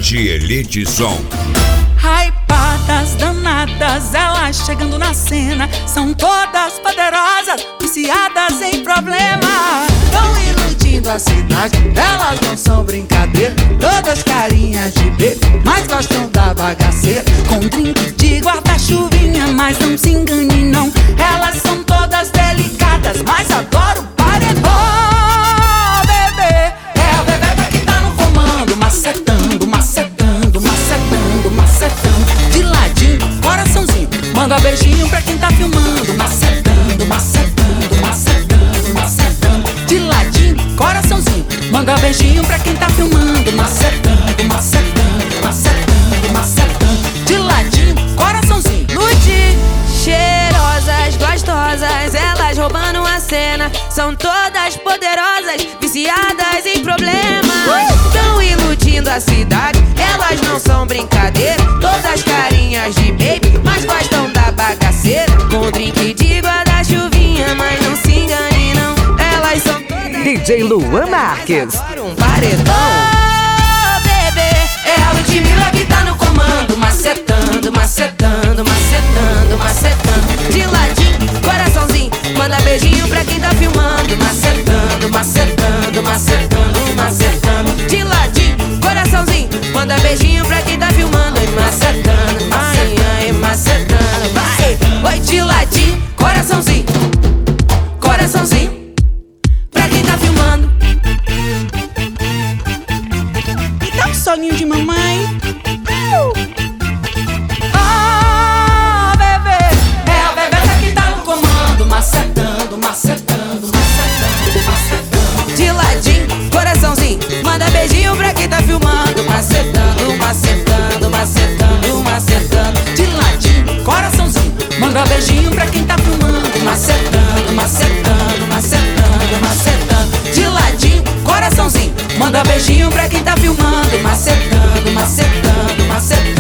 Rede Elite Som. Hypadas, danadas, elas chegando na cena. São todas poderosas, viciadas em problema. Tão iludindo a cidade, elas não são brincadeira. Todas carinhas de bebê, mas gostam da bagaceira. Com drink de guarda-chuvinha, mas não se engane não. Elas são todas delicadas, mas adoram paredão. Oh, bebê, é o bebê que tá no comando. Macetando, macetando, macetando, macetando. De ladinho, coraçãozinho, manda beijinho pra quem tá filmando. Macetando, macetando, macetando, macetando. De ladinho, coraçãozinho, manda beijinho pra quem tá filmando. Macetando, macetando, macetando, macetando. De ladinho, coraçãozinho. Ludi, cheirosas, gostosas, elas roubando a cena. São todas poderosas, viciadas em problemas. Tão iludindo a cidade, elas não são brincadeira. Todas carinhas de baby, mas gostam da bagaceira. Com drink de guarda-chuvinha, mas não se engane não. Elas são todas DJ Luan Marques. adoram um paredão. Oh, bebê, é a Ludmilla que tá no comando. Macetando, macetando, macetando, macetando. De ladinho, coraçãozinho, manda beijinho pra quem tá filmando. Macetando, macetando, macetando, macetando. De ladinho, coraçãozinho, manda beijinho pra quem tá filmando. Macetando, ai, ai, macetando. Vai, oi, de ladinho, coraçãozinho, coraçãozinho, pra quem tá filmando. E dá um soninho de mamãe. Macetando, macetando, macetando, macetando. De ladinho, coraçãozinho, manda beijinho pra quem tá filmando. Macetando, macetando, macetando, macetando. De ladinho, coraçãozinho, manda beijinho pra quem tá filmando. Macetando, macetando, macetando, macetando. De ladinho, coraçãozinho, manda beijinho pra quem tá filmando. Macetando, macetando, macetando.